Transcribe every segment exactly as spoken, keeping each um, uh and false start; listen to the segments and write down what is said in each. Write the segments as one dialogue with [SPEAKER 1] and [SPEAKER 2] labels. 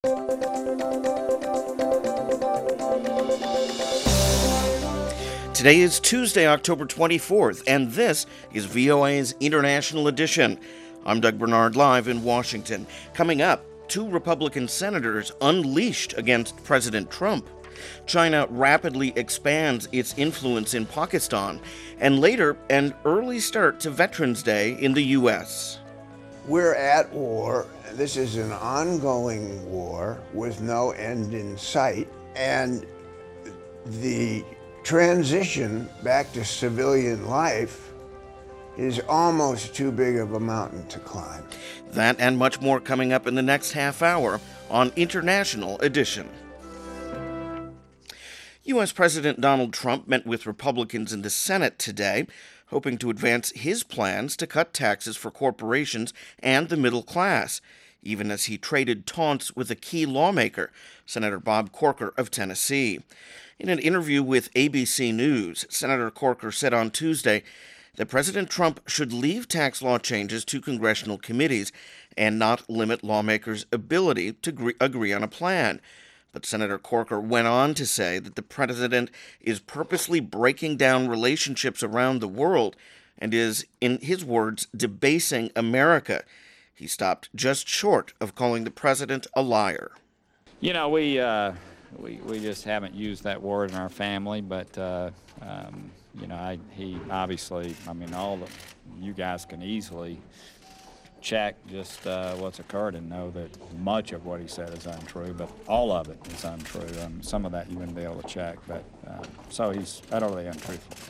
[SPEAKER 1] Today is Tuesday, October twenty-fourth, and this is V O A's International Edition. I'm Doug Bernard, live in Washington. Coming up, two Republican senators unleashed against President Trump. China rapidly expands its influence in Pakistan, and later, an early start to Veterans Day in the U S.
[SPEAKER 2] We're at war. This is an ongoing war with no end in sight, and the transition back to civilian life is almost too big of a mountain to climb.
[SPEAKER 1] That and much more coming up in the next half hour on International Edition. U S. President Donald Trump met with Republicans in the Senate today, hoping to advance his plans to cut taxes for corporations and the middle class, even as he traded taunts with a key lawmaker, Senator Bob Corker of Tennessee. In an interview with A B C News, Senator Corker said on Tuesday that President Trump should leave tax law changes to congressional committees and not limit lawmakers' ability to agree, agree on a plan. But Senator Corker went on to say that the president is purposely breaking down relationships around the world and is, in his words, debasing America. He stopped just short of calling the president a liar.
[SPEAKER 3] You know, we uh, we we just haven't used that word in our family, but uh, um, you know, I, he obviously, I mean, all the you guys can easily check just uh, what's occurred and know that much of what he said is untrue, but all of it is untrue. Um, some of that you wouldn't be able to check, but uh, so he's utterly untruthful.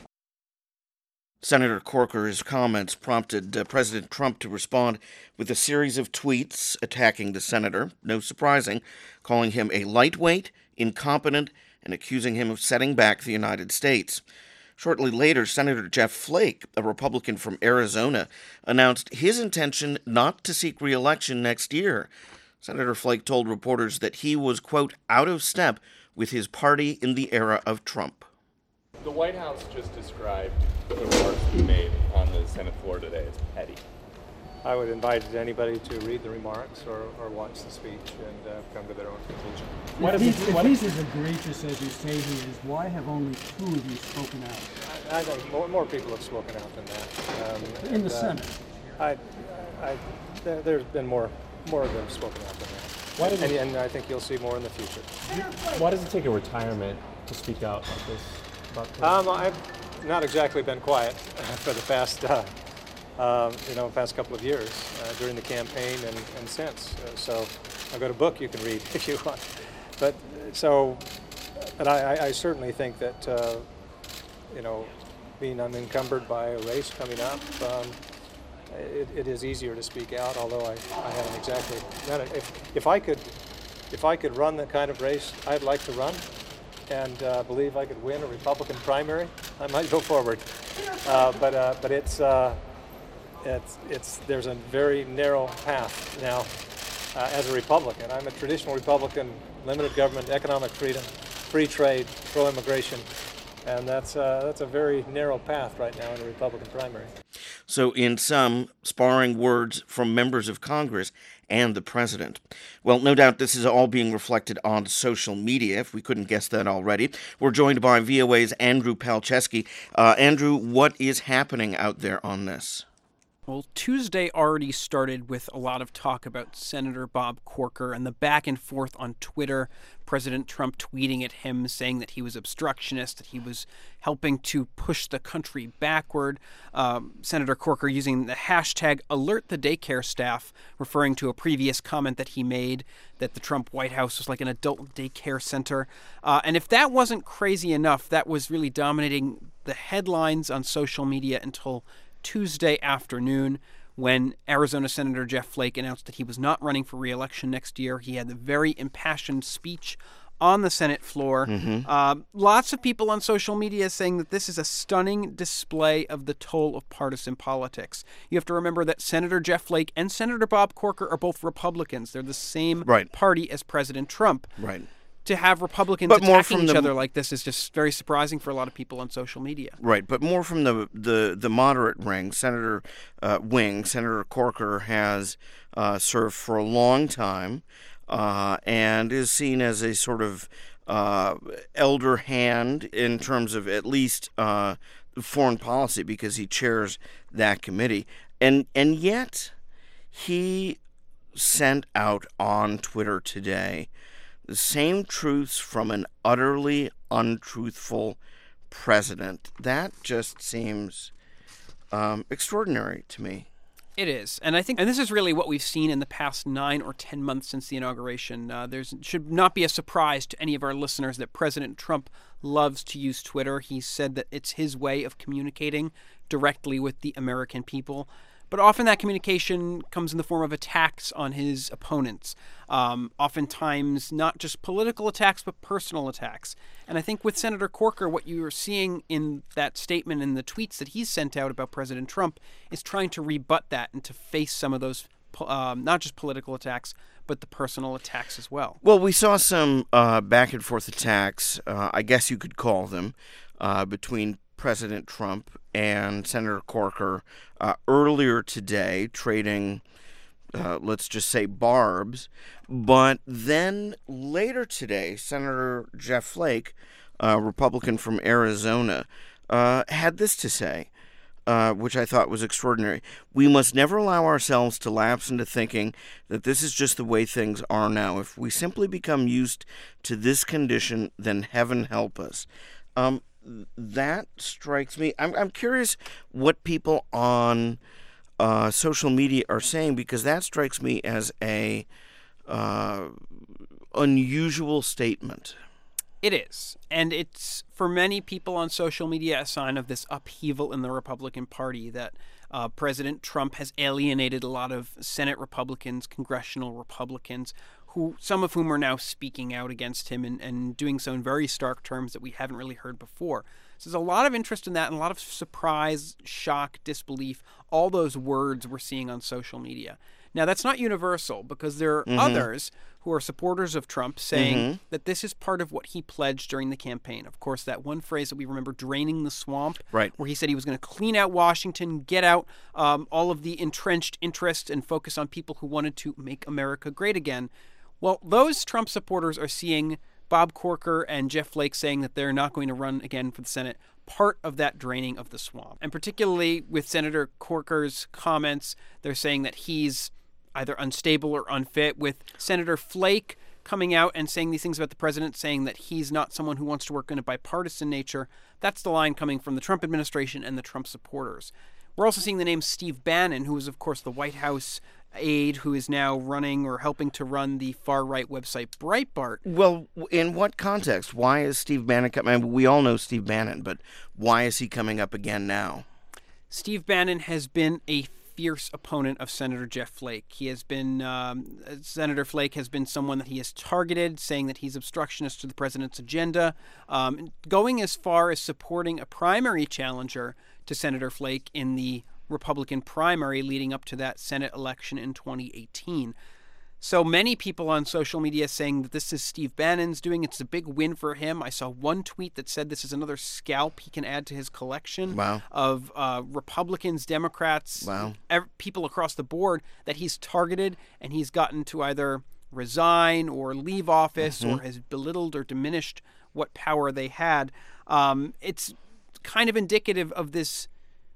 [SPEAKER 1] Senator Corker's comments prompted uh, President Trump to respond with a series of tweets attacking the senator, no surprising, calling him a lightweight, incompetent, and accusing him of setting back the United States. Shortly later, Senator Jeff Flake, a Republican from Arizona, announced his intention not to seek re-election next year. Senator Flake told reporters that he was, quote, out of step with his party in the era of Trump.
[SPEAKER 4] The White House just described the remarks we made on the Senate floor today as petty.
[SPEAKER 5] I would invite anybody to read the remarks or, or watch the speech and uh, come to their own conclusion.
[SPEAKER 6] What if, he's, if he's as egregious as you say he is, why have only two of you spoken out?
[SPEAKER 5] I, I think more, more people have spoken out than that. Um,
[SPEAKER 6] In
[SPEAKER 5] and,
[SPEAKER 6] the
[SPEAKER 5] uh,
[SPEAKER 6] Senate?
[SPEAKER 5] I, I, there, there's been more, more of them spoken out than that.
[SPEAKER 4] Why does
[SPEAKER 5] and,
[SPEAKER 4] it,
[SPEAKER 5] and I think you'll see more in the future.
[SPEAKER 4] Why does it take a retirement to speak out like this? About this?
[SPEAKER 5] Um, I've not exactly been quiet for the past, uh, uh, you know, past couple of years uh, during the campaign and, and since. Uh, so I've got a book you can read if you want. But so, but I, I certainly think that uh, you know, being unencumbered by a race coming up, um, it, it is easier to speak out. Although I, I haven't exactly done it. If if I could, if I could run the kind of race I'd like to run, and uh, believe I could win a Republican primary, I might go forward. Uh, but uh, but it's uh, it's it's there's a very narrow path now uh, as a Republican. I'm a traditional Republican, limited government, economic freedom, free trade, pro-immigration, and that's uh, that's a very narrow path right now in a Republican primary.
[SPEAKER 1] So in some, sparring words from members of Congress and the president. Well, no doubt this is all being reflected on social media, if we couldn't guess that already. We're joined by V O A's Andrew Palczewski. Uh, Andrew, what is happening out there on this?
[SPEAKER 7] Well, Tuesday already started with a lot of talk about Senator Bob Corker and the back and forth on Twitter. President Trump tweeting at him saying that he was obstructionist, that he was helping to push the country backward. Um, Senator Corker using the hashtag alert the daycare staff, referring to a previous comment that he made that the Trump White House was like an adult daycare center. Uh, and if that wasn't crazy enough, that was really dominating the headlines on social media until Tuesday afternoon, when Arizona Senator Jeff Flake announced that he was not running for re-election next year. He had a very impassioned speech on the Senate floor. Mm-hmm. Uh, lots of people on social media saying that this is a stunning display of the toll of partisan politics. You have to remember that Senator Jeff Flake and Senator Bob Corker are both Republicans. They're the same
[SPEAKER 1] right.
[SPEAKER 7] party as President Trump.
[SPEAKER 1] Right.
[SPEAKER 7] To have Republicans
[SPEAKER 1] but more
[SPEAKER 7] attacking
[SPEAKER 1] from
[SPEAKER 7] each
[SPEAKER 1] the,
[SPEAKER 7] other like this is just very surprising for a lot of people on social media.
[SPEAKER 1] Right, but more from the the, the moderate ring. Senator uh, Wing, Senator Corker has uh, served for a long time uh, and is seen as a sort of uh, elder hand in terms of at least uh, foreign policy because he chairs that committee. And and yet he sent out on Twitter today the same truths from an utterly untruthful president. That just seems um, extraordinary to me.
[SPEAKER 7] It is. And I think, and this is really what we've seen in the past nine or ten months since the inauguration. Uh, there's should not be a surprise to any of our listeners that President Trump loves to use Twitter. He said that it's his way of communicating directly with the American people. But often that communication comes in the form of attacks on his opponents. Um, oftentimes not just political attacks, but personal attacks. And I think with Senator Corker, what you are seeing in that statement and the tweets that he's sent out about President Trump is trying to rebut that and to face some of those, um, not just political attacks, but the personal attacks as well.
[SPEAKER 1] Well, we saw some uh, back and forth attacks, uh, I guess you could call them, uh, between President Trump and Senator Corker uh, earlier today, trading, uh, let's just say, barbs. But then later today, Senator Jeff Flake, a Republican from Arizona, uh, had this to say, uh, which I thought was extraordinary. We must never allow ourselves to lapse into thinking that this is just the way things are now. If we simply become used to this condition, then heaven help us. Um, That strikes me. I'm I'm curious what people on uh, social media are saying, because that strikes me as a uh, unusual statement.
[SPEAKER 7] It is. And it's, for many people on social media, a sign of this upheaval in the Republican Party that uh, President Trump has alienated a lot of Senate Republicans, congressional Republicans, who some of whom are now speaking out against him and, and doing so in very stark terms that we haven't really heard before. So there's a lot of interest in that and a lot of surprise, shock, disbelief, all those words we're seeing on social media. Now, that's not universal because there are mm-hmm. others who are supporters of Trump saying mm-hmm. that this is part of what he pledged during the campaign. Of course, that one phrase that we remember, draining the swamp,
[SPEAKER 1] right,
[SPEAKER 7] where he said he was going to clean out Washington, get out um, all of the entrenched interests and focus on people who wanted to make America great again. Well, those Trump supporters are seeing Bob Corker and Jeff Flake saying that they're not going to run again for the Senate, part of that draining of the swamp. And particularly with Senator Corker's comments, they're saying that he's either unstable or unfit, with Senator Flake coming out and saying these things about the president, saying that he's not someone who wants to work in a bipartisan nature. That's the line coming from the Trump administration and the Trump supporters. We're also seeing the name Steve Bannon, who is, of course, the White House aide who is now running or helping to run the far-right website Breitbart.
[SPEAKER 1] Well, in what context? Why is Steve Bannon coming? I mean, we all know Steve Bannon, but why is he coming up again now?
[SPEAKER 7] Steve Bannon has been a fierce opponent of Senator Jeff Flake. He has been, um, Senator Flake has been someone that he has targeted, saying that he's obstructionist to the president's agenda, um, going as far as supporting a primary challenger to Senator Flake in the Republican primary leading up to that Senate election in twenty eighteen. So many people on social media saying that this is Steve Bannon's doing. It's a big win for him. I saw one tweet that said this is another scalp he can add to his collection
[SPEAKER 1] wow.
[SPEAKER 7] of uh, Republicans, Democrats,
[SPEAKER 1] wow.
[SPEAKER 7] ev- people across the board that he's targeted and he's gotten to either resign or leave office mm-hmm. or has belittled or diminished what power they had. Um, it's kind of indicative of this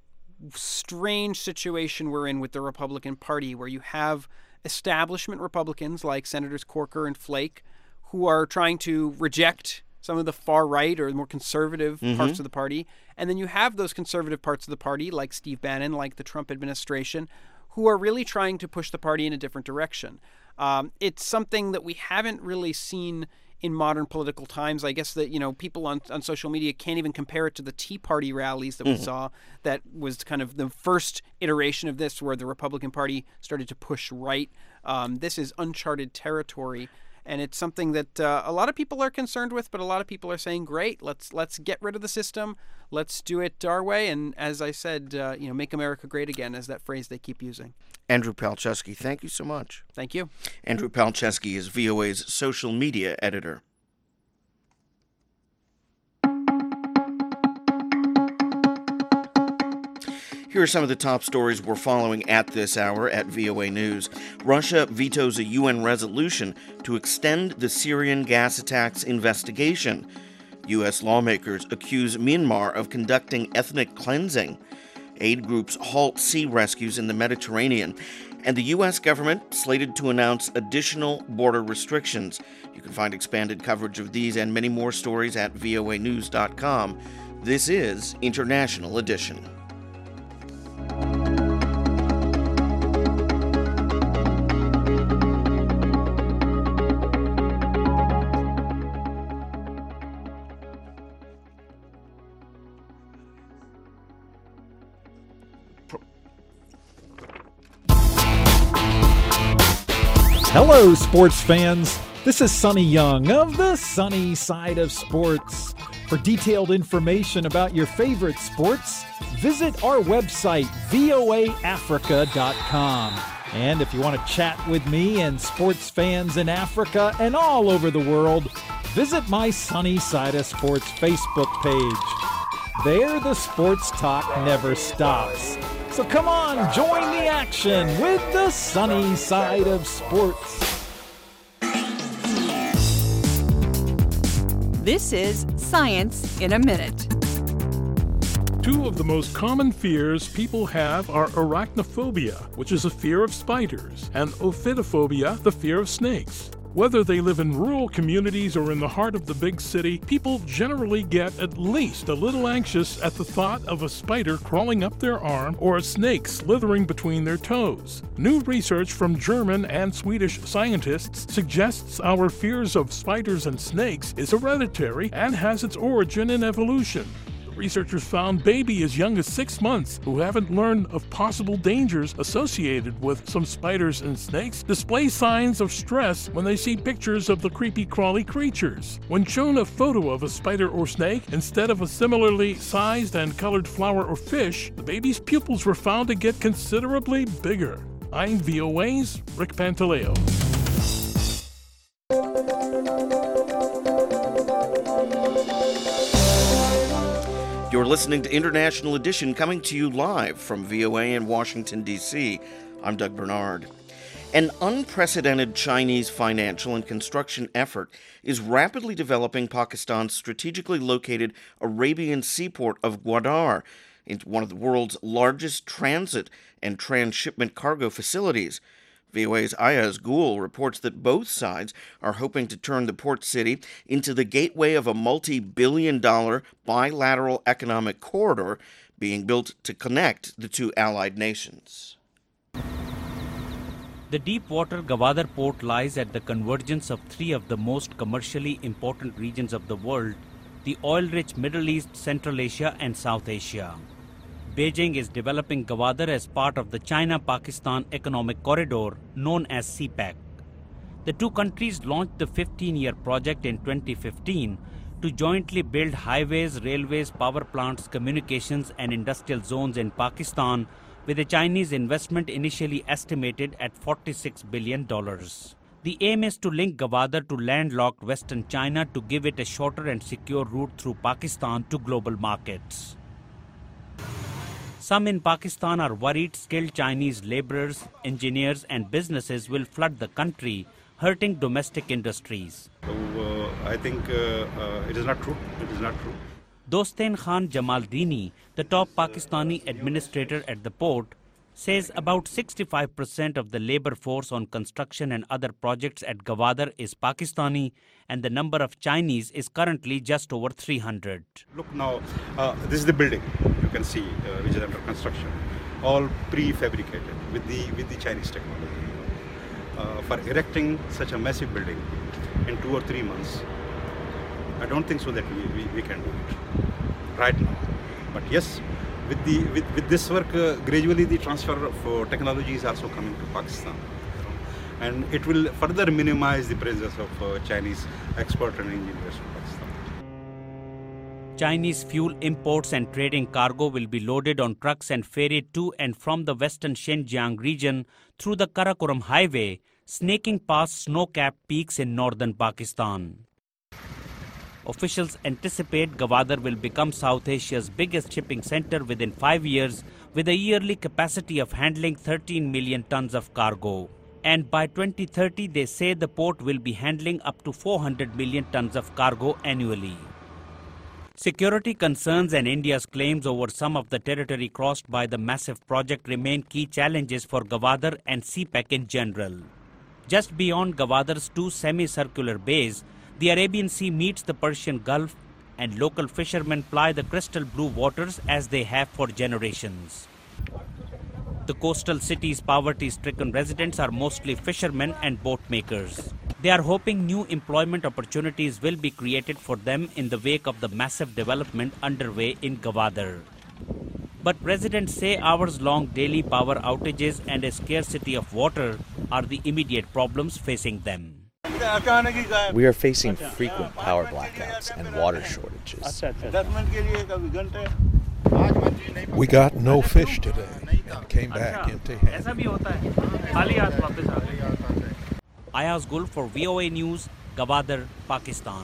[SPEAKER 7] strange situation we're in with the Republican Party, where you have establishment Republicans like Senators Corker and Flake who are trying to reject some of the far right or more conservative mm-hmm. parts of the party. And then you have those conservative parts of the party like Steve Bannon, like the Trump administration, who are really trying to push the party in a different direction. Um, it's something that we haven't really seen in modern political times. I guess that, you know, people on, on social media can't even compare it to the Tea Party rallies that we mm-hmm. saw. That was kind of the first iteration of this, where the Republican Party started to push right. Um, this is uncharted territory, and it's something that uh, a lot of people are concerned with, but a lot of people are saying, great, let's let's get rid of the system. Let's do it our way. And as I said, uh, you know, make America great again, is that phrase they keep using.
[SPEAKER 1] Andrew Palczewski, thank you so much.
[SPEAKER 7] Thank you.
[SPEAKER 1] Andrew Palczewski is V O A's social media editor. Here are some of the top stories we're following at this hour at V O A News. Russia vetoes a U N resolution to extend the Syrian gas attacks investigation. U S lawmakers accuse Myanmar of conducting ethnic cleansing. Aid groups halt sea rescues in the Mediterranean. And the U S government slated to announce additional border restrictions. You can find expanded coverage of these and many more stories at V O A news dot com. This is International Edition.
[SPEAKER 8] Hello, sports fans. This is Sonny Young of the Sunny Side of Sports. For detailed information about your favorite sports, visit our website, V O A Africa dot com. And if you want to chat with me and sports fans in Africa and all over the world, visit my Sunny Side of Sports Facebook page. There, the sports talk never stops. So come on, join the action with the Sunny Side of Sports.
[SPEAKER 9] This is Science in a Minute.
[SPEAKER 10] Two of the most common fears people have are arachnophobia, which is a fear of spiders, and ophidiophobia, the fear of snakes. Whether they live in rural communities or in the heart of the big city, people generally get at least a little anxious at the thought of a spider crawling up their arm or a snake slithering between their toes. New research from German and Swedish scientists suggests our fears of spiders and snakes is hereditary and has its origin in evolution. Researchers found babies as young as six months who haven't learned of possible dangers associated with some spiders and snakes display signs of stress when they see pictures of the creepy crawly creatures. When shown a photo of a spider or snake instead of a similarly sized and colored flower or fish, the baby's pupils were found to get considerably bigger. I'm V O A's Rick Pantaleo.
[SPEAKER 1] You're listening to International Edition, coming to you live from V O A in Washington, D C I'm Doug Bernard. An unprecedented Chinese financial and construction effort is rapidly developing Pakistan's strategically located Arabian seaport of Gwadar into one of the world's largest transit and transshipment cargo facilities. V O A's Ayaz Gul reports that both sides are hoping to turn the port city into the gateway of a multi-billion dollar bilateral economic corridor being built to connect the two allied nations.
[SPEAKER 11] The deep-water Gwadar port lies at the convergence of three of the most commercially important regions of the world, the oil-rich Middle East, Central Asia, and South Asia. Beijing is developing Gwadar as part of the China-Pakistan Economic Corridor, known as C PEC. The two countries launched the fifteen-year project in twenty fifteen to jointly build highways, railways, power plants, communications, and industrial zones in Pakistan, with a Chinese investment initially estimated at forty-six billion dollars. The aim is to link Gwadar to landlocked Western China to give it a shorter and secure route through Pakistan to global markets. Some in Pakistan are worried skilled Chinese laborers, engineers and businesses will flood the country, hurting domestic industries.
[SPEAKER 12] So, uh, I think uh, uh, it is not true. It is not true.
[SPEAKER 11] Dostan Khan Jamaldini, the top Pakistani administrator at the port, says about sixty-five percent of the labor force on construction and other projects at Gwadar is Pakistani, and the number of Chinese is currently just over three hundred.
[SPEAKER 12] Look now, uh, this is the building you can see, uh, which is under construction, all prefabricated with the with the Chinese technology. Uh, for erecting such a massive building in two or three months, I don't think so that we, we, we can do it right now. But yes, with the with, with this work, uh, gradually the transfer of uh, technology is also coming to Pakistan, you know, and it will further minimize the presence of uh, Chinese experts and engineers in Pakistan.
[SPEAKER 11] Chinese fuel imports and trading cargo will be loaded on trucks and ferried to and from the western Xinjiang region through the Karakoram Highway, snaking past snow-capped peaks in northern Pakistan. Officials anticipate Gwadar will become South Asia's biggest shipping center within five years, with a yearly capacity of handling thirteen million tons of cargo. And by twenty thirty, they say the port will be handling up to four hundred million tons of cargo annually. Security concerns and India's claims over some of the territory crossed by the massive project remain key challenges for Gwadar and C PEC in general. Just beyond Gwadar's two semicircular bays, the Arabian Sea meets the Persian Gulf, and local fishermen ply the crystal blue waters as they have for generations. The coastal city's poverty-stricken residents are mostly fishermen and boat makers. They are hoping new employment opportunities will be created for them in the wake of the massive development underway in Gwadar. But residents say hours-long daily power outages and a scarcity of water are the immediate problems facing them.
[SPEAKER 13] We are facing frequent power blackouts and water shortages.
[SPEAKER 14] We got no fish today and came back empty-handed.
[SPEAKER 11] Ayaz Gul for V O A News, Gwadar, Pakistan.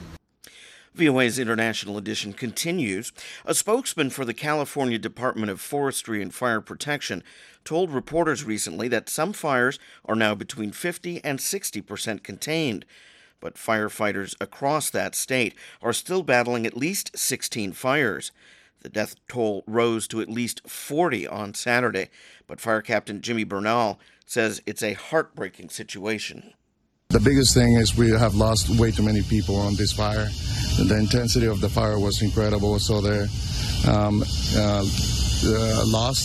[SPEAKER 1] V O A's International Edition continues. A spokesman for the California Department of Forestry and Fire Protection told reporters recently that some fires are now between fifty and sixty percent contained. But firefighters across that state are still battling at least sixteen fires. The death toll rose to at least forty on Saturday, but Fire Captain Jimmy Bernal says it's a heartbreaking situation.
[SPEAKER 15] The biggest thing is we have lost way too many people on this fire. The intensity of the fire was incredible, so they're um, uh, uh,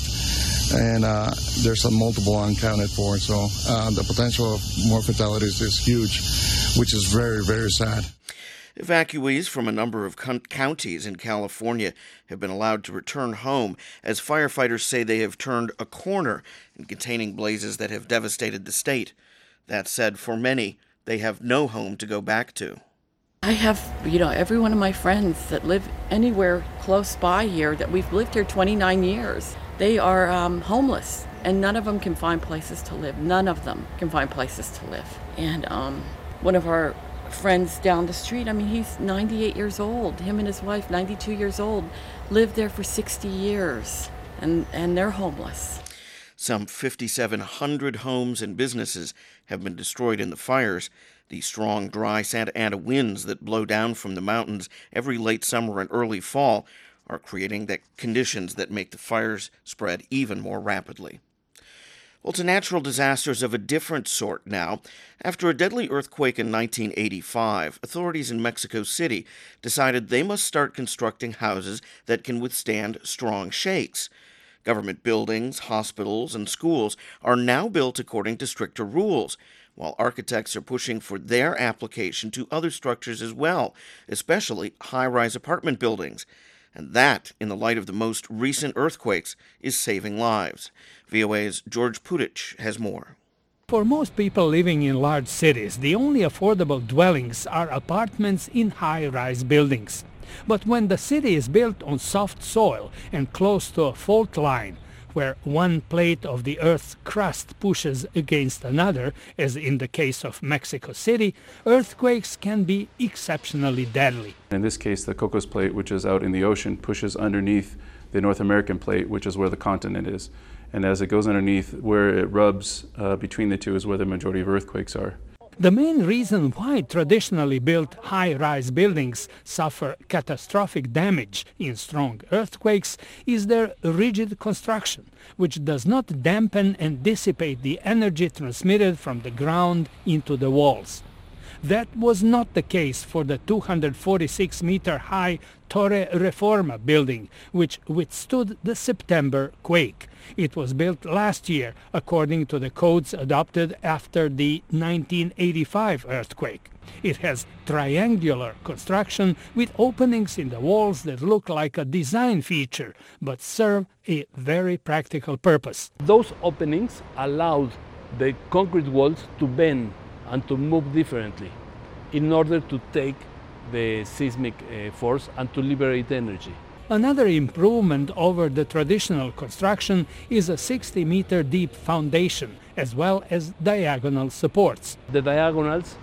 [SPEAKER 15] lost, and uh, there's a multiple unaccounted for. So uh, the potential of more fatalities is huge, which is very, very sad.
[SPEAKER 1] Evacuees from a number of counties in California have been allowed to return home as firefighters say they have turned a corner in containing blazes that have devastated the state. That said, for many, they have no home to go back to.
[SPEAKER 16] I have, you know, every one of my friends that live anywhere close by here, that we've lived here twenty-nine years, they are um, homeless, and none of them can find places to live. None of them can find places to live. And um, one of our friends down the street, I mean, he's ninety-eight years old. Him and his wife, ninety-two years old, lived there for sixty years, and, and they're homeless.
[SPEAKER 1] Some five thousand seven hundred homes and businesses have been destroyed in the fires. The strong, dry Santa Ana winds that blow down from the mountains every late summer and early fall are creating the conditions that make the fires spread even more rapidly. Well, to natural disasters of a different sort now. After a deadly earthquake in nineteen eighty-five, authorities in Mexico City decided they must start constructing houses that can withstand strong shakes. Government buildings, hospitals, and schools are now built according to stricter rules, while architects are pushing for their application to other structures as well, especially high-rise apartment buildings. And that, in the light of the most recent earthquakes, is saving lives. V O A's George Putich has more.
[SPEAKER 17] For most people living in large cities, the only affordable dwellings are apartments in high-rise buildings. But when the city is built on soft soil and close to a fault line, where one plate of the Earth's crust pushes against another, as in the case of Mexico City, earthquakes can be exceptionally deadly.
[SPEAKER 18] In this case, the Cocos Plate, which is out in the ocean, pushes underneath the North American Plate, which is where the continent is. And as it goes underneath, where it rubs uh, between the two is where the majority of earthquakes are.
[SPEAKER 17] The main reason why traditionally built high-rise buildings suffer catastrophic damage in strong earthquakes is their rigid construction, which does not dampen and dissipate the energy transmitted from the ground into the walls. That was not the case for the two hundred forty-six meter high Torre Reforma building, which withstood the September quake. It was built last year according to the codes adopted after the nineteen eighty-five earthquake. It has triangular construction with openings in the walls that look like a design feature but serve a very practical purpose.
[SPEAKER 19] Those openings allowed the concrete walls to bend and to move differently in order to take the seismic uh, force and to liberate energy.
[SPEAKER 17] Another improvement over the traditional construction is a sixty meter deep foundation, as well as diagonal supports.
[SPEAKER 19] The diagonals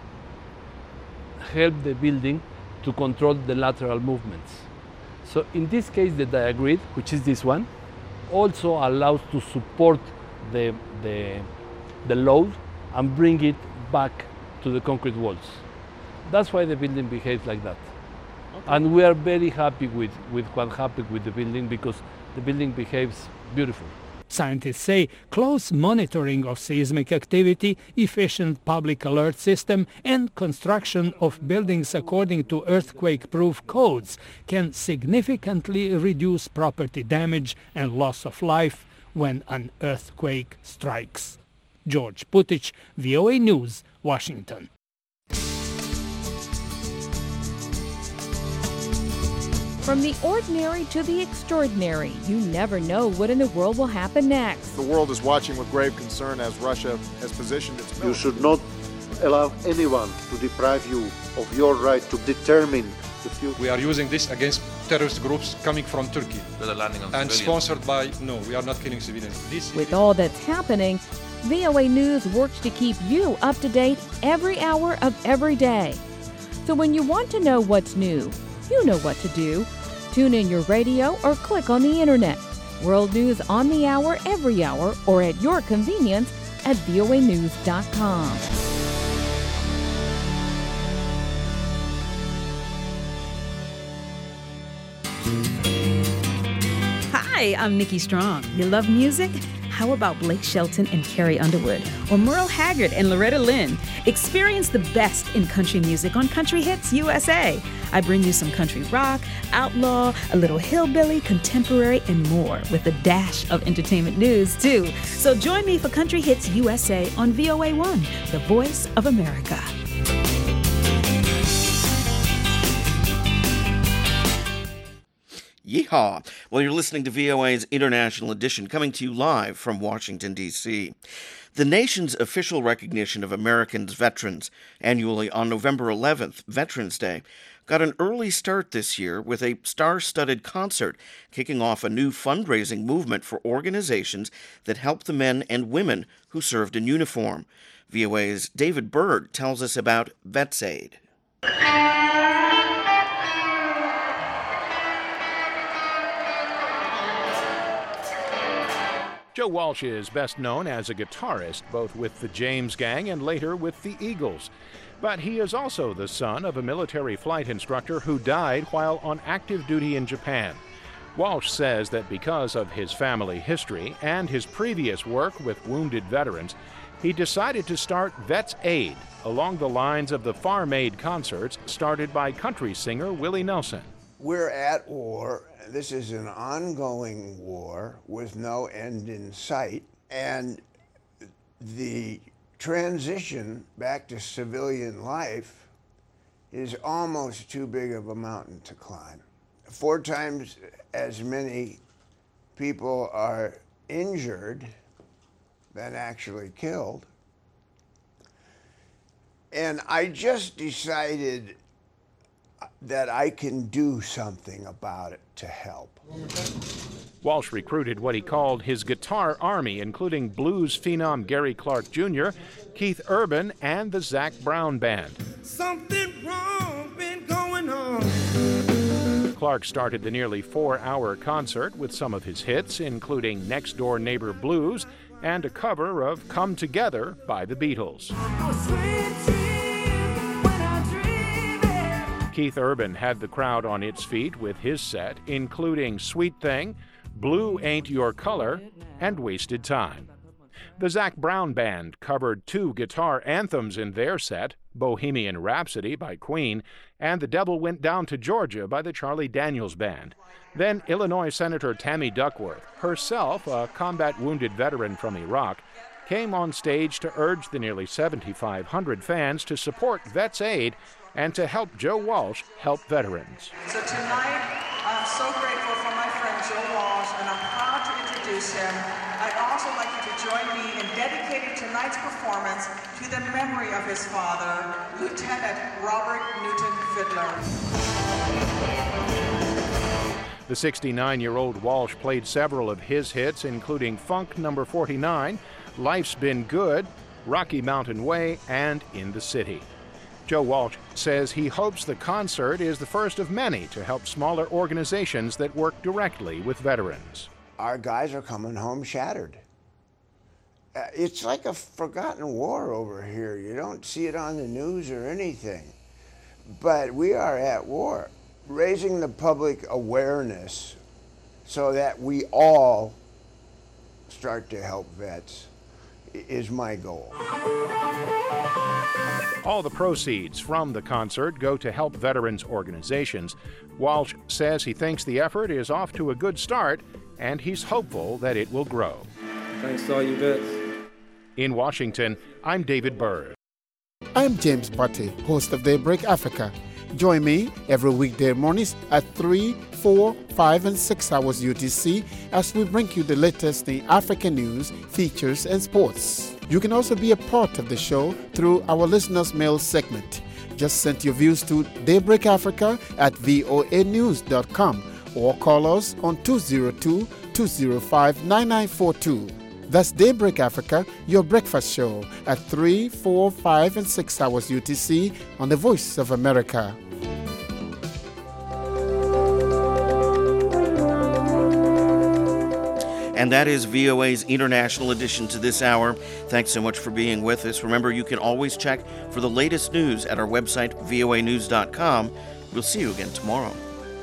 [SPEAKER 19] help the building to control the lateral movements. So in this case, the diagrid, which is this one, also allows to support the, the, the load and bring it back to the concrete walls. That's why the building behaves like that. Okay. And we are very happy with, with what happened with the building because the building behaves beautifully.
[SPEAKER 17] Scientists say close monitoring of seismic activity, efficient public alert system, and construction of buildings according to earthquake-proof codes can significantly reduce property damage and loss of life when an earthquake strikes. George Putich, V O A News, Washington.
[SPEAKER 20] From the ordinary to the extraordinary, you never know what in the world will happen next.
[SPEAKER 21] The world is watching with grave concern as Russia has positioned its military.
[SPEAKER 22] You should not allow anyone to deprive you of your right to determine the future.
[SPEAKER 23] We are using this against terrorist groups coming from Turkey.
[SPEAKER 24] They're landing on
[SPEAKER 23] and
[SPEAKER 24] civilians.
[SPEAKER 23] Sponsored by, no, we are not killing civilians. This
[SPEAKER 20] With all that's happening, V O A News works to keep you up to date every hour of every day. So when you want to know what's new, you know what to do. Tune in your radio or click on the internet. World news on the hour, every hour, or at your convenience at V O A news dot com.
[SPEAKER 25] Hi, I'm Nikki Strong. You love music? How about Blake Shelton and Carrie Underwood? Or Merle Haggard and Loretta Lynn? Experience the best in country music on Country Hits U S A. I bring you some country rock, outlaw, a little hillbilly, contemporary, and more, with a dash of entertainment news, too. So join me for Country Hits U S A on V O A one, the voice of America.
[SPEAKER 1] Yeehaw! Well, you're listening to V O A's International Edition, coming to you live from Washington, D C The nation's official recognition of Americans' veterans, annually on November eleventh, Veterans Day, got an early start this year with a star-studded concert, kicking off a new fundraising movement for organizations that help the men and women who served in uniform. V O A's David Byrd tells us about VetsAid.
[SPEAKER 26] Joe Walsh is best known as a guitarist, both with the James Gang and later with the Eagles. But he is also the son of a military flight instructor who died while on active duty in Japan. Walsh says that because of his family history and his previous work with wounded veterans, he decided to start VetsAid along the lines of the Farm Aid concerts started by country singer Willie Nelson.
[SPEAKER 2] We're at war. This is an ongoing war with no end in sight. And the transition back to civilian life is almost too big of a mountain to climb. Four times as many people are injured than actually killed. And I just decided that I can do something about it to help.
[SPEAKER 26] Walsh recruited what he called his guitar army, including blues phenom Gary Clark Junior, Keith Urban, and the Zac Brown Band.
[SPEAKER 27] Something wrong been going on.
[SPEAKER 26] Clark started the nearly four-hour concert with some of his hits, including Next Door Neighbor Blues and a cover of Come Together by the Beatles. Keith Urban had the crowd on its feet with his set, including Sweet Thing, Blue Ain't Your Color, and Wasted Time. The Zac Brown Band covered two guitar anthems in their set, Bohemian Rhapsody by Queen and The Devil Went Down to Georgia by the Charlie Daniels Band. Then Illinois Senator Tammy Duckworth, herself a combat-wounded veteran from Iraq, came on stage to urge the nearly seventy-five hundred fans to support VetsAid and to help Joe Walsh help veterans.
[SPEAKER 28] So tonight, I'm so grateful for my friend Joe Walsh, and I'm proud to introduce him. I'd also like you to join me in dedicating tonight's performance to the memory of his father, Lieutenant Robert Newton Fiddler.
[SPEAKER 26] The sixty-nine-year-old Walsh played several of his hits, including Funk Number forty-nine, Life's Been Good, Rocky Mountain Way, and In the City. Joe Walsh says he hopes the concert is the first of many to help smaller organizations that work directly with veterans.
[SPEAKER 2] our guys are coming home shattered. Uh, it's like a forgotten war over here. You don't see it on the news or anything. But we are at war. Raising the public awareness so that we all start to help vets is my goal.
[SPEAKER 26] All the proceeds from the concert go to help veterans organizations. Walsh says he thinks the effort is off to a good start, and he's hopeful that it will grow.
[SPEAKER 3] Thanks to all you vets.
[SPEAKER 26] In Washington, I'm David Byrd.
[SPEAKER 4] I'm James Butte, host of Daybreak Africa. Join me every weekday mornings at three, four, five, and six hours U T C as we bring you the latest in African news, features, and sports. You can also be a part of the show through our listeners' mail segment. Just send your views to Daybreak Africa at voa news dot com or call us on two oh two, two oh five, nine nine four two. That's Daybreak Africa, your breakfast show at three, four, five, and six hours U T C on the Voice of America.
[SPEAKER 1] And that is V O A's International Edition to this hour. Thanks so much for being with us. Remember, you can always check for the latest news at our website, V O A news dot com. We'll see you again tomorrow.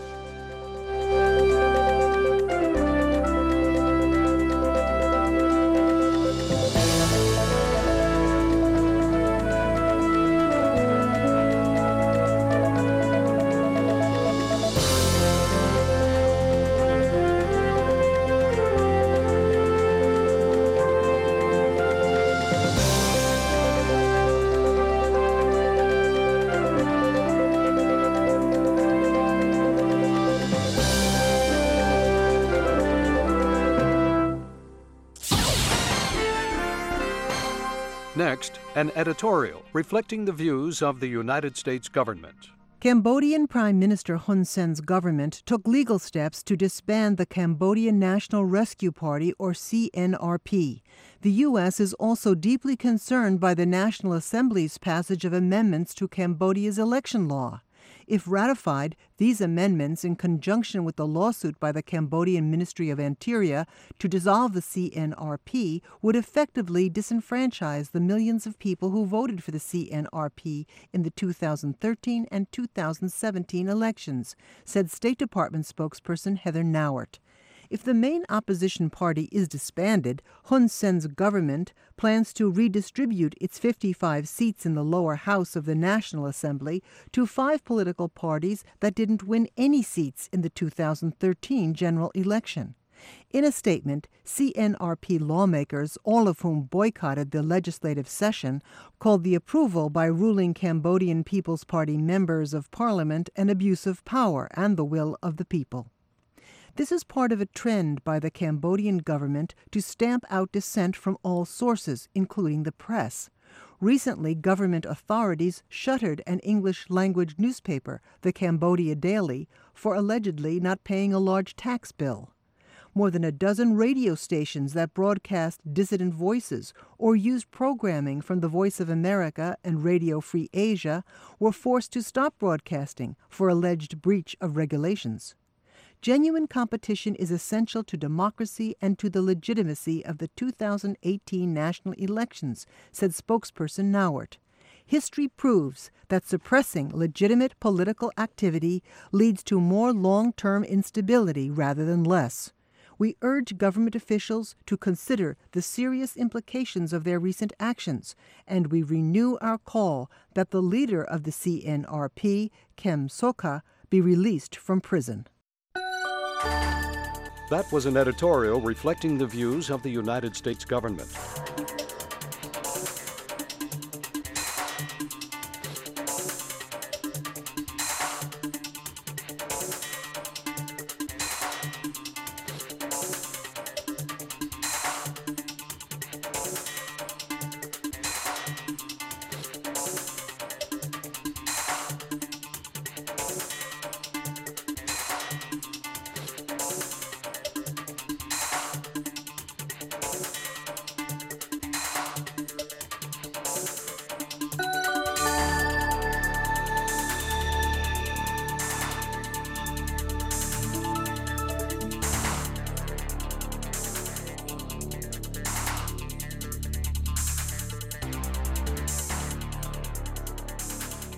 [SPEAKER 5] Next, an editorial reflecting the views of the United States government.
[SPEAKER 6] Cambodian Prime Minister Hun Sen's government took legal steps to disband the Cambodian National Rescue Party, or C N R P. The U S is also deeply concerned by the National Assembly's passage of amendments to Cambodia's election law. If ratified, these amendments, in conjunction with the lawsuit by the Cambodian Ministry of Interior to dissolve the C N R P, would effectively disenfranchise the millions of people who voted for the C N R P in the two thousand thirteen and two thousand seventeen elections, said State Department spokesperson Heather Nauert. If the main opposition party is disbanded, Hun Sen's government plans to redistribute its fifty-five seats in the lower house of the National Assembly to five political parties that didn't win any seats in the two thousand thirteen general election. In a statement, C N R P lawmakers, all of whom boycotted the legislative session, called the approval by ruling Cambodian People's Party members of parliament an abuse of power and the will of the people. This is part of a trend by the Cambodian government to stamp out dissent from all sources, including the press. Recently, government authorities shuttered an English-language newspaper, the Cambodia Daily, for allegedly not paying a large tax bill. More than a dozen radio stations that broadcast dissident voices or used programming from the Voice of America and Radio Free Asia were forced to stop broadcasting for alleged breach of regulations. Genuine competition is essential to democracy and to the legitimacy of the two thousand eighteen national elections, said spokesperson Nauert. History proves that suppressing legitimate political activity leads to more long-term instability rather than less. We urge government officials to consider the serious implications of their recent actions, and we renew our call that the leader of the C N R P, Kem Sokha, be released from prison.
[SPEAKER 5] That was an editorial reflecting the views of the United States government.